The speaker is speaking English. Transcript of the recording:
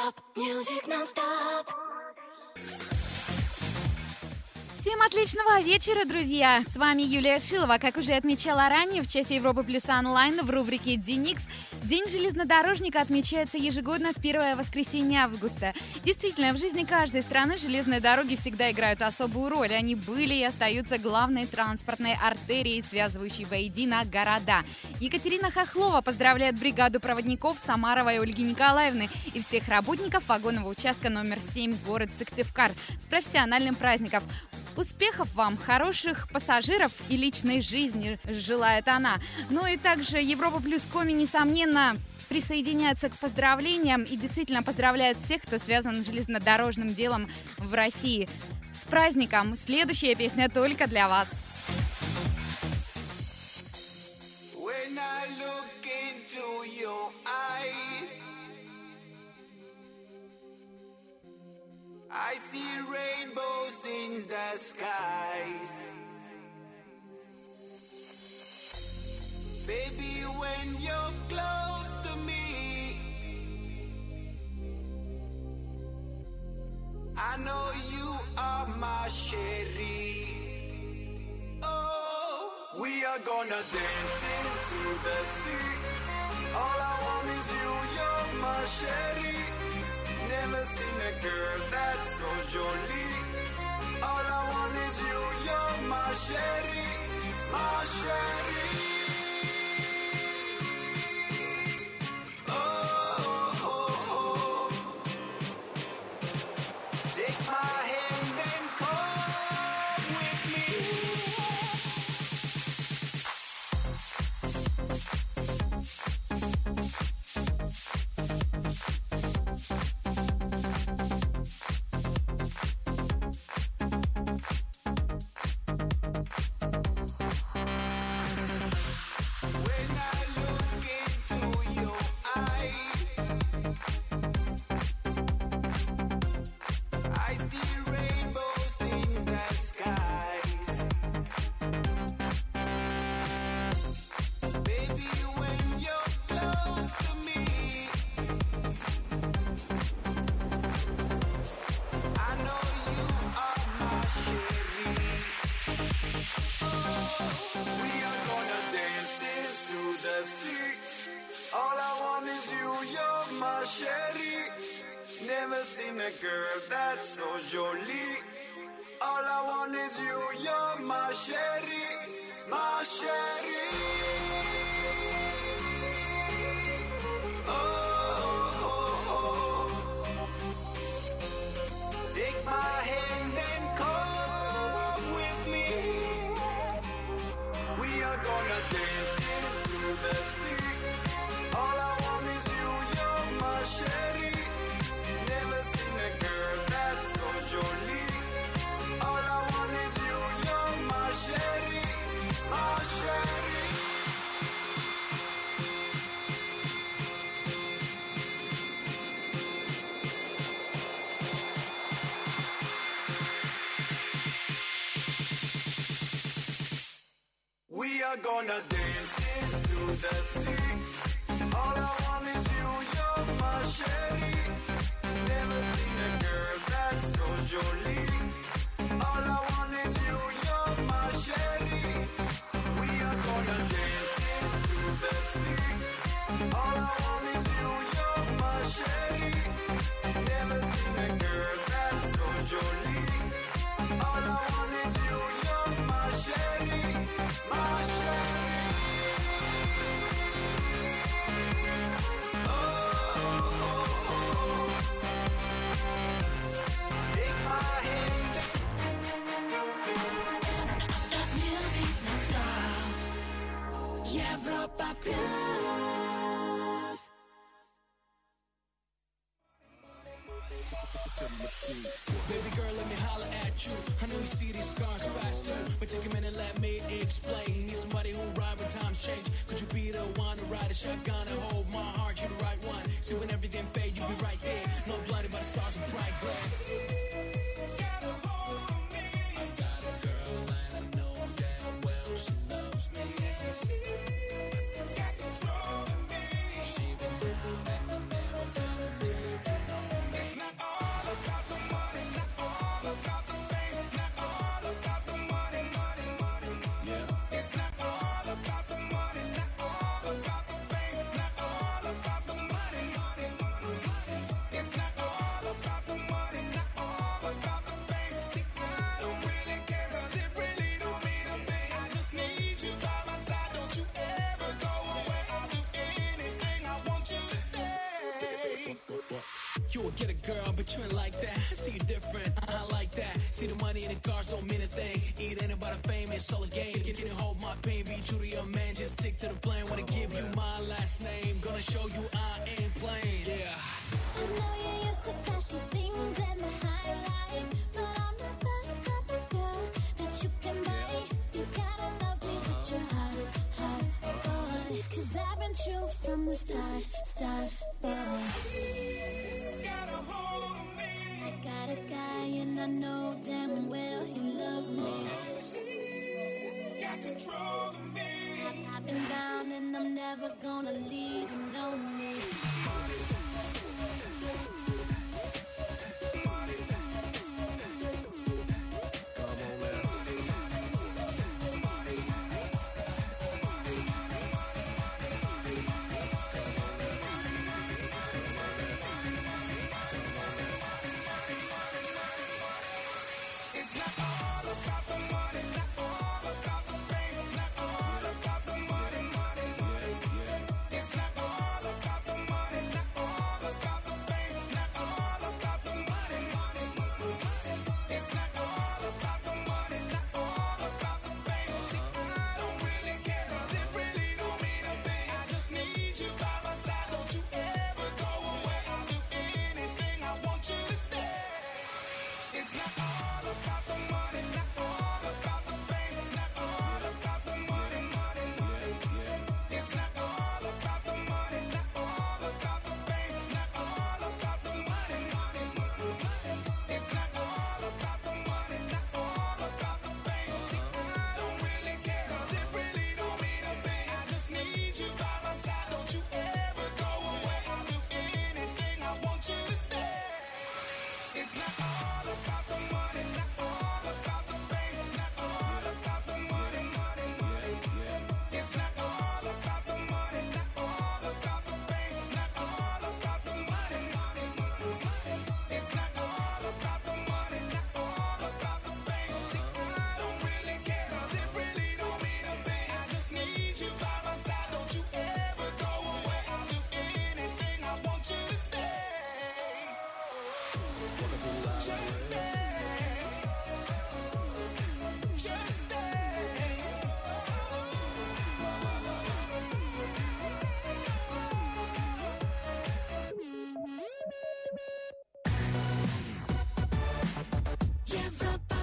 Music non-stop. Всем отличного вечера, друзья! С вами Юлия Шилова. Как уже отмечала ранее, в честь Европы Плюс Онлайн в рубрике «Деникс» День железнодорожника отмечается ежегодно в первое воскресенье августа. Действительно, в жизни каждой страны железные дороги всегда играют особую роль. Они были и остаются главной транспортной артерией, связывающей воедино города. Екатерина Хохлова поздравляет бригаду проводников Самаровой Ольги Николаевны и всех работников вагонного участка номер 7 город Сыктывкар с профессиональным праздником. Успехов вам, хороших пассажиров и личной жизни, желает она. Ну и также Европа Плюс Коми, несомненно, присоединяется к поздравлениям и действительно поздравляет всех, кто связан с железнодорожным делом в России. С праздником! Следующая песня только для вас. I see rainbows in the skies. Baby, when you're close to me, I know you are my Sherry. Oh, we are gonna dance into the sea. All I want is you, you're my Sherry. Never seen a girl that's so jolie. All I want is you, you're my Sherry, my Sherry. Oh, oh, oh. Take my hand and come with me. All I want is you, you're my Sherry. Never seen a girl that's so jolie. All I want is you, you're my Sherry, my Sherry. Oh, oh, oh. Take my hand and come with me. We are gonna dance into the sea. All I want is you, you're my Sherry. Never seen a girl that's so jolie. All I want is you, you're my Sherry, my Sherry. We are gonna dance into the sea. All I want is you, you're my Sherry. Never seen a girl that's so jolie. All I want is you, you're my Sherry. We are gonna dance into the sea. All I want is you, you're my Sherry. Never seen a girl that's so jolie. All I want is you, you're my Sherry, my Sherry. Европа Плюс. Baby girl, let me holler at you. I know you see these scars fast too, but take a minute, let me explain. Need somebody who ride when times change. Could you be the one to ride a shotgun and hold my heart? You the right one. See when everything fade, you be right there. Not blinded by the stars and bright glare. I got a girl and I know damn well she loves me. Got control of me. She been down and I never gonna leave, you know. You will get a girl, but you ain't like that. I see you different, I like that. See the money in the cars don't mean a thing. It ain't about the fame, it's all a game. Can you hold my pain, be true to your man, just stick to the plan. Wanna give you my last name, gonna show you I ain't playing. Yeah. I know you're used to flashy things and the high life, but I'm not that type of girl that you can buy. You gotta love me with your heart, boy. 'Cause I've been true from the start, boy. Got a hold of me. I got a guy and I know damn well he loves me. Got control of me. I've been down and I'm never gonna leave you, know me. It's not all about the money, not all about the fame, not all about the money, money, money. It's not all about the money, not all about the fame, not all about the money, money, money. It's not all about the money, not all about the fame. See, I don't really care, 'cause it really don't mean a thing. I just need you by my side, don't you ever go away. I'll do anything, I want you to stay. It's not all about the money, not all about the fame, not all about the money, money, money. It's not all about the money, not all about the fame, not all about the money, money, money. It's not all about the money, not all about the fame. See, I don't really care, 'cause it really don't mean a thing. I just need you by my side, don't you ever go away. I'll do anything, I want you to stay. It's not all about the money, not all about the fame, not all about the money, money, money. It's not all about the money, not all about the fame, not all about the money, money, money. It's not all about the money, not all about the fame. See, I don't really care, 'cause it really don't mean a thing. I just need you by my side, don't you ever go away. I'll do anything, I want you to stay. Just stay.